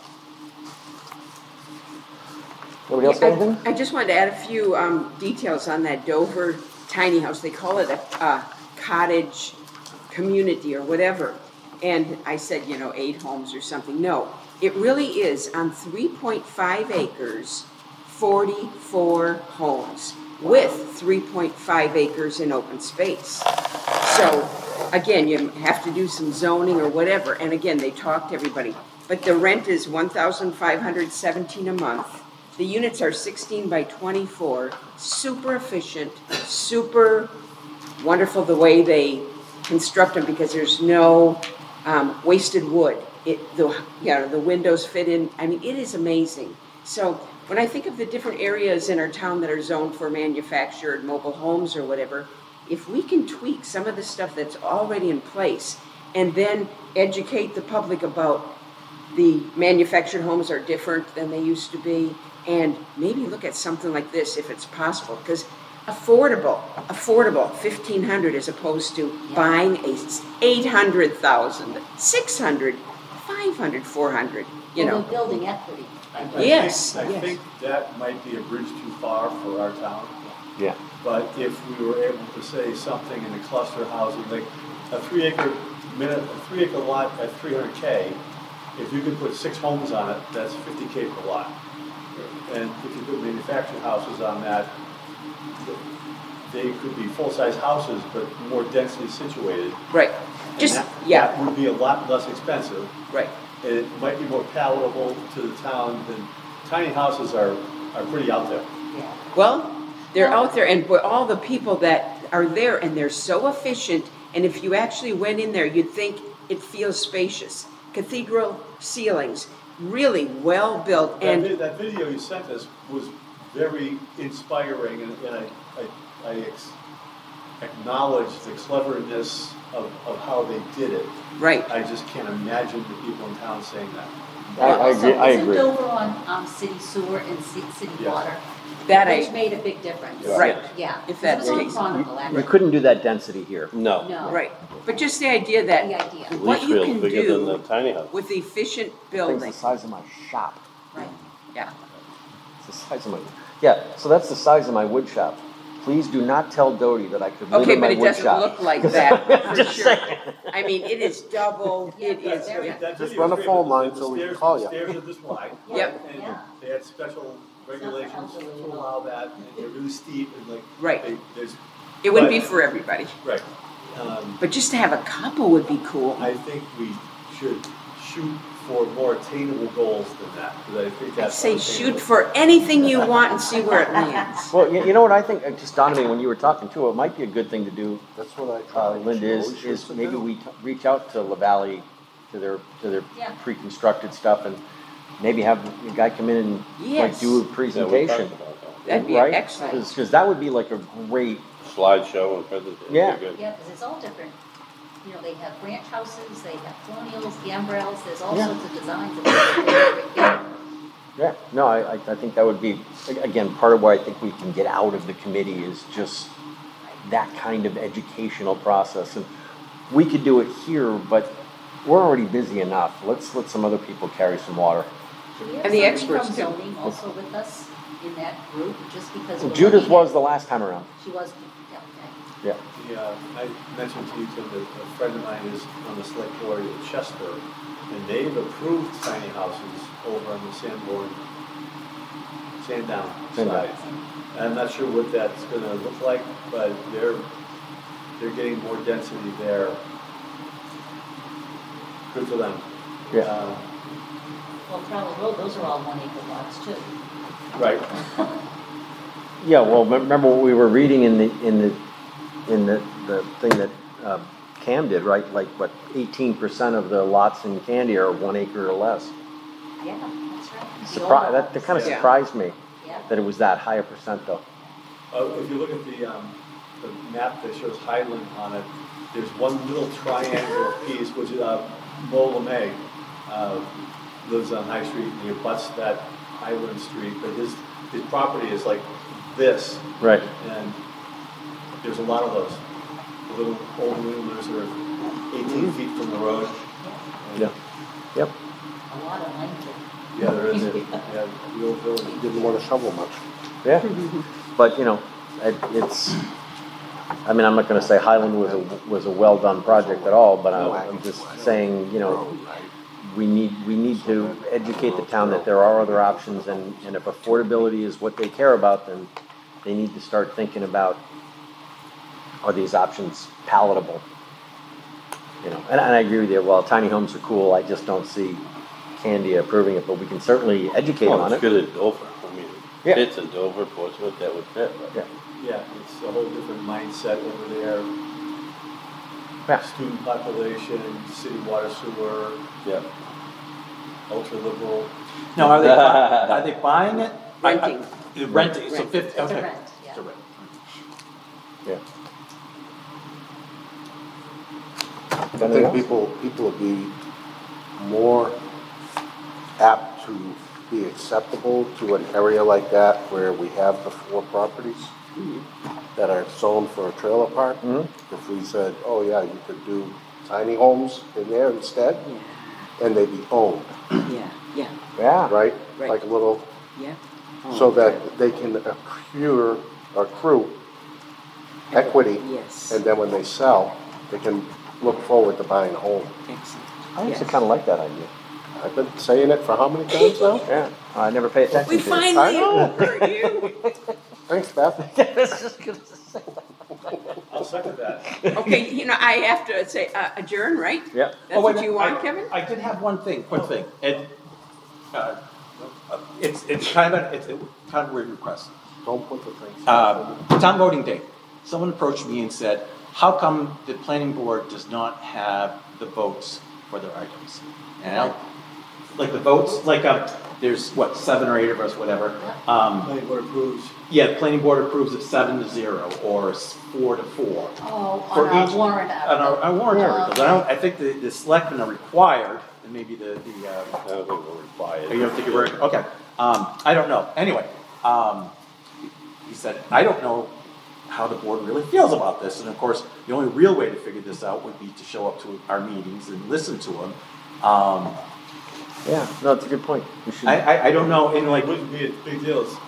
Anybody else got I, anything? I just wanted to add a few um, details on that Dover tiny house. They call it a, a cottage community or whatever. And I said, you know, eight homes or something. No, it really is on three point five acres, forty-four homes with three point five acres in open space. So again, you have to do some zoning or whatever. And again, they talk to everybody. But the rent is one thousand five hundred seventeen dollars a month. The units are sixteen by twenty-four, super efficient, super wonderful the way they construct them because there's no um, wasted wood. It, the, you know, the windows fit in, I mean, it is amazing. So when I think of the different areas in our town that are zoned for manufactured mobile homes or whatever, if we can tweak some of the stuff that's already in place and then educate the public about the manufactured homes are different than they used to be, and maybe look at something like this if it's possible, because affordable, affordable, fifteen hundred as opposed to buying a eight hundred thousand, six hundred, five hundred, four hundred, you Well, know. the building equity. I- I Yes, think- I yes. think that might be a bridge too far for our town. Yeah. But if we were able to say something in the cluster housing, like a three acre minute, a three acre lot at three hundred K, if you could put six homes on it, that's fifty K per lot. And if you put manufactured houses on that, they could be full-size houses, but more densely situated. Right, And just, that- yeah, That would be a lot less expensive, right. and it might be more palatable to the town than, tiny houses are, are pretty out there. Yeah. Well, they're out there, and with all the people that are there, and they're so efficient, and if you actually went in there, you'd think it feels spacious. Cathedral ceilings, really well-built, That, and vi- that video you sent us was very inspiring, and, and I, I, I ex- acknowledge the cleverness of, of how they did it. right, I just can't imagine the people in town saying that. I, I agree, I So agree. isn't Dover on um, city sewer and ci- city Yes. water? that Which I, made a big difference. Right. Yeah. If It that's was the on case. Chronicle, You actually. couldn't do that density here. No. No. right. But just the idea that The idea. what you Leachfield's can bigger than the do tiny house. with efficient Thing's the building, size of my shop. Right. yeah. It's the size of my, yeah, so that's the size of my wood shop. Please do not tell Doty that I could live Okay, in my but it wood doesn't shop. look like that, for Just sure. saying. I mean, it is double, Yeah, it is, there- yeah. That Just video run was a great, phone but line the so we can stairs- call the you. Stairs are this wide. Yep. And Yeah. they had special regulations to allow that, and they're really steep, and like, Right. they, there's, It wouldn't be But- for everybody, right. Um, but just to have a couple would be cool. I think we should shoot for more attainable goals than that, because I think I'd that's. say shoot unattainable. for anything you want and see where it lands. Well, you, you know what I think, it just dawned on me when you were talking too, it might be a good thing to do, That's what I uh, tried. Linda, She is, always is used to maybe do. we t- reach out to La Valley, to their, to their Yeah. pre-constructed stuff, and maybe have the guy come in and like Yes. do a Yeah, we presentation. talked about that. That'd be Right? excellent. Because that would be like a great, Slideshow and presentation. Yeah. Good. Yeah, because it's all different. You know, they have ranch houses, they have colonials, gambrels, there's all Yeah. sorts of designs. that they- yeah, no, I, I I think that would be, again, part of what I think we can get out of the committee is just that kind of educational process. And we could do it here, but we're already busy enough. Let's let some other people carry some water. Do we have And the somebody experts from too. zoning also with us in that group, just because? we're Judith looking at- was the last time around. She was, yeah, okay. Yeah. The, uh, I mentioned to you, Tim, that a friend of mine is on the select board at Chester, and they've approved tiny houses over on the Sanborn, Sandown Sandown. side. And I'm not sure what that's gonna look like, but they're, they're getting more density there. Good for them. Yeah. Uh, Well, Crowley Road, those are all one acre lots too. Right. Yeah, well, me- remember what we were reading in the, in the, in the, the thing that uh, Cam did, right? Like, what, eighteen percent of the lots in Candy are one acre or less. Yeah, that's right. The Surprise, older that, that kind of ones. Yeah. surprised me, Yeah. that it was that high a percent though. Uh, if you look at the, um, the map that shows Highland on it, there's one little triangular piece, which is, uh, Mo LeMay, uh, lives on High Street, and he abuts that Highland Street, but his, his property is like this, Right. and there's a lot of those. The little old New Englanders that are eighteen feet from the road. And- Yeah. Yep. A lot of length. Yeah, there is, a- yeah, the old village. Didn't want to shovel much. Yeah. But, you know, it, it's, I mean, I'm not gonna say Highland was a, was a well-done project at all, but I'm, I'm just saying, you know, we need, we need to educate the town that there are other options, and, and if affordability is what they care about, then they need to start thinking about, are these options palatable? You know, and, and I agree with you, well, tiny homes are cool, I just don't see Candy approving it, but we can certainly educate them Well, on it's it. good at Dover. I mean, Yeah. it fits in Dover, Portsmouth, that would fit, but. Yeah. Yeah, it's a whole different mindset over there. Yeah. Student population, city water sewer, Yeah. ultra liberal. Now, are they, bu- are they buying it? I- I- Renting. uh, Renting, so Rent. fifty, It's a okay. rent, yeah. It's a rent. Yeah. I think people, people would be more apt to be acceptable to an area like that where we have the four properties that are zoned for a trailer park. Mhm. If we said, oh yeah, you could do tiny homes in there instead, Yeah, and they'd be owned, yeah, yeah, Yeah. right? Right. Like a little, yeah. so Oh, that they can accrue, accrue equity, Yes, and then when they sell, they can look forward to buying a home. excellent. I Yes. actually kinda like that idea. I've been saying it for how many times now? Yeah, I never pay attention We to it. finally I know. heard you. Thanks, Beth. I'll second that. Okay, you know, I have to say uh, adjourn, right? Yeah. That's Oh, wait what a you minute. want, I- Kevin? I did have one thing, quick thing, and, uh, it's, it's kind of, it's a kind of a weird request. Don't put the things. Uh, town voting day, someone approached me and said, how come the planning board does not have the votes for their items? And I, like the votes, like, um, there's what, seven or eight of us, whatever. Um, Planning board approves. yeah, the planning board approves it seven to zero, or s- four to four. Oh, For on each- a warrant On article. our, our warrant Yeah. articles, I don't, I think the, the selectmen are required, and maybe the, the, uh, I don't think we're required. Oh, you don't think you're worried? Okay. Um, I don't know. Anyway, um, he said, I don't know how the board really feels about this. And of course, the only real way to figure this out would be to show up to our meetings and listen to them. Um, Yeah, no, it's a good point. We should. I, I, I don't know, and like, It wouldn't be a big deal. It's-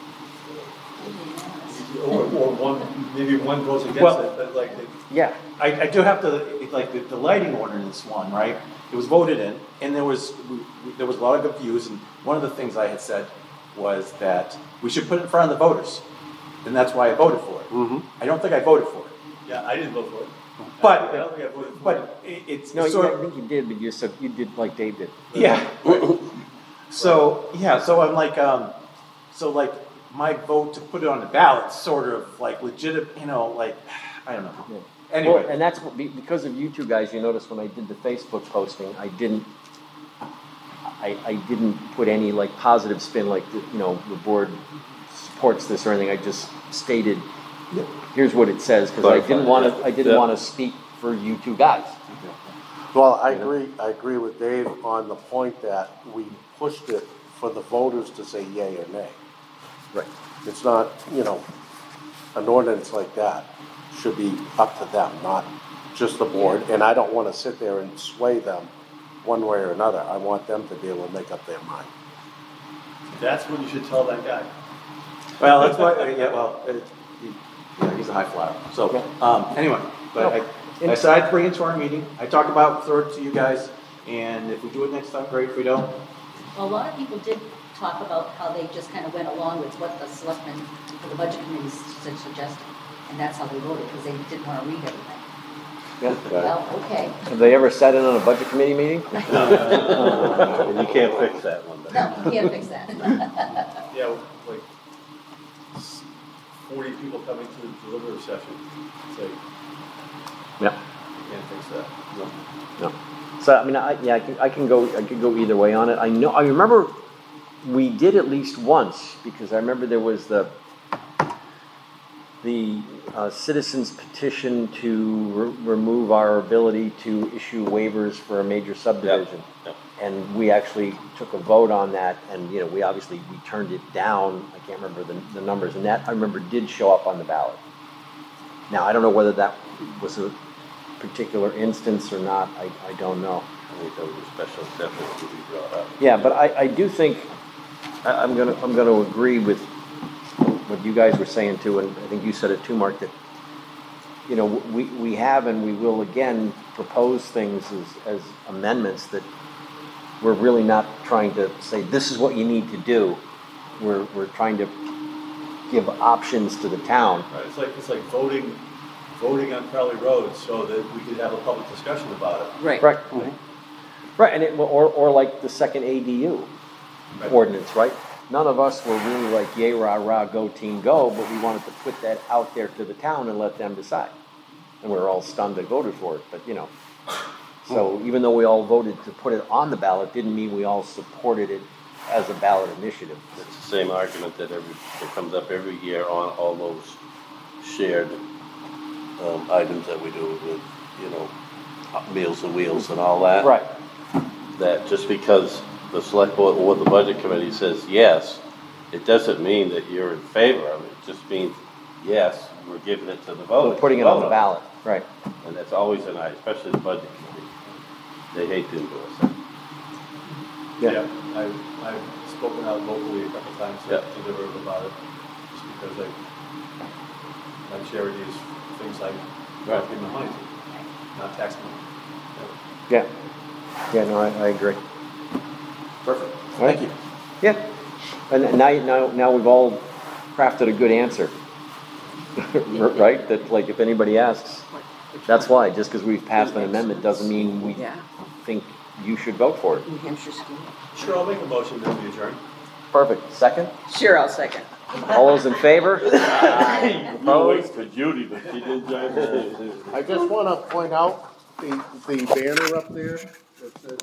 Or, or one, maybe one goes against Well- it, but like, it- Yeah, I, I do have to, like, the, the lighting ordinance one, right? It was voted in, and there was, we, we- there was a lot of confusion. And one of the things I had said was that we should put it in front of the voters. And that's why I voted for it. Mm-hmm. I don't think I voted for it. yeah, I didn't vote for it. But- I don't think I voted for it. But it- it's no, you, sort I of, think you did, but you said, you did like Dave did. yeah. So, yeah, so I'm like, um, so like, my vote to put it on the ballot sort of like legit, you know, like, I don't know. Yeah. Anyway. Well, and that's what, be- because of you two guys, you notice when I did the Facebook posting, I didn't, I, I didn't put any like positive spin, like, the- you know, the board supports this or anything, I just stated, here's what it says, because I didn't want to, I didn't Yeah. want to speak for you two guys. Well, I agree, I agree with Dave on the point that we pushed it for the voters to say yay or nay. Right. It's not, you know, an ordinance like that should be up to them, not just the board. And I don't want to sit there and sway them one way or another. I want them to be able to make up their mind. That's what you should tell that guy. Well, that's why, uh, yeah, well, it, he, yeah, he's a high flyer. So, um, anyway, but I, I said I'd bring it to our meeting. I talked about, throw it to you guys, and if we do it next time, great. If we don't, Well, a lot of people did talk about how they just kind of went along with what the selectmen for the budget committee su- suggested. And that's how they voted, because they didn't want to read everything. Yeah. Well, okay. Have they ever sat in on a budget committee meeting? And you can't fix that one. but- No, can't fix that. Yeah, like s- forty people coming to the deliberative session. It's like, Yeah. you can't fix that. No. So, I mean, I, yeah, I can, I can go, I could go either way on it. I know, I remember we did at least once, because I remember there was the, the uh, citizens petition to re- remove our ability to issue waivers for a major subdivision. yep. And we actually took a vote on that, and, you know, we obviously, we turned it down. I can't remember the, the numbers, and that, I remember, did show up on the ballot. Now, I don't know whether that was a particular instance or not, I, I don't know. I think that was a special definitely to be brought up. Yeah, but I, I do think, I, I'm gonna, I'm gonna agree with what you guys were saying too, and I think you said it too, Mark, that, you know, we, we have and we will again propose things as, as amendments that we're really not trying to say, this is what you need to do. We're, we're trying to give options to the town. Right, it's like, it's like voting, voting on Crowley Road so that we could have a public discussion about it. Right. Right. Right, and it, or, or like the second A D U Right. ordinance, right? None of us were really like, yay, rah, rah, go team, go, but we wanted to put that out there to the town and let them decide. And we were all stunned they voted for it, but you know. So even though we all voted to put it on the ballot, didn't mean we all supported it as a ballot initiative. It's the same argument that every, that comes up every year on all those shared um, items that we do with, you know, Meals and Wheels and all that. Right. That just because the select board or the budget committee says yes, it doesn't mean that you're in favor of it. It just means, yes, we're giving it to the voters. We're putting it on the ballot, right. And that's always an eye, especially the budget committee. They hate to endorse that. Yeah. Yeah, I've, I've spoken out vocally a couple times to Yeah. deliberative about it, just because I, my charity is things like Right. giving the money to, not tax money. Yeah. Yeah, no, I, I agree. Perfect. Right. Thank you. Yeah. And now, now, now we've all crafted a good answer. Right? That, like, if anybody asks, that's why, just because we've passed an amendment doesn't mean we Yeah, think you should vote for it. New Hampshire school. Sure, I'll make a motion that we adjourn. Perfect. Second? Sure, I'll second. All those in favor? Opposed? for Judy, but she didn't join us. I just wanna point out the, the banner up there that says